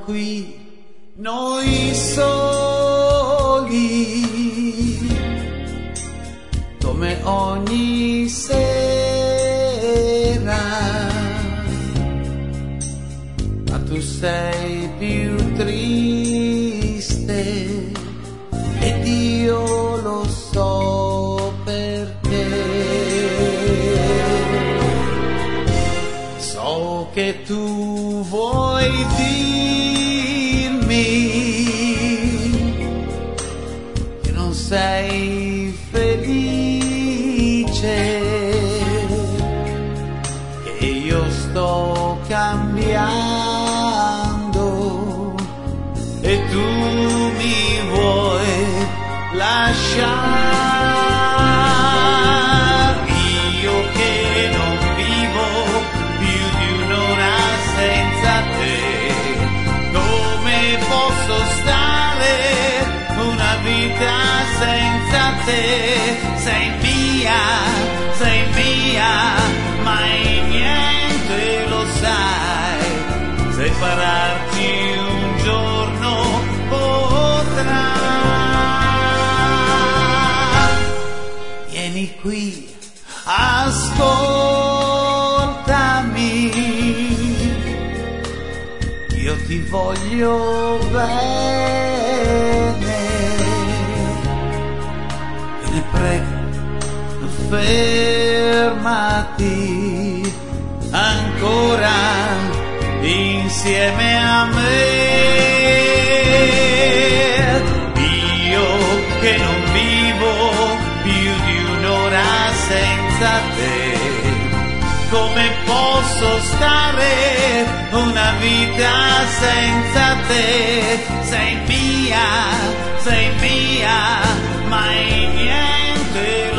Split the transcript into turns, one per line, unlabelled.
qui noi soli, come ogni sera, ma tu sei più triste ed io lo so perché. So che tu vuoi dirmi che non sei felice, che io sto cambiando e tu mi vuoi lasciare. Io che non vivo più di un'ora senza te, come posso stare una vita senza te? Sei mia, mai niente lo sai, separarci un giorno potrà. Vieni qui, ascoltami, io ti voglio bene, te ne prego, fermati ancora insieme a me. Io che non vivo più di un'ora senza te, come posso stare una vita senza te? Sei mia, mai niente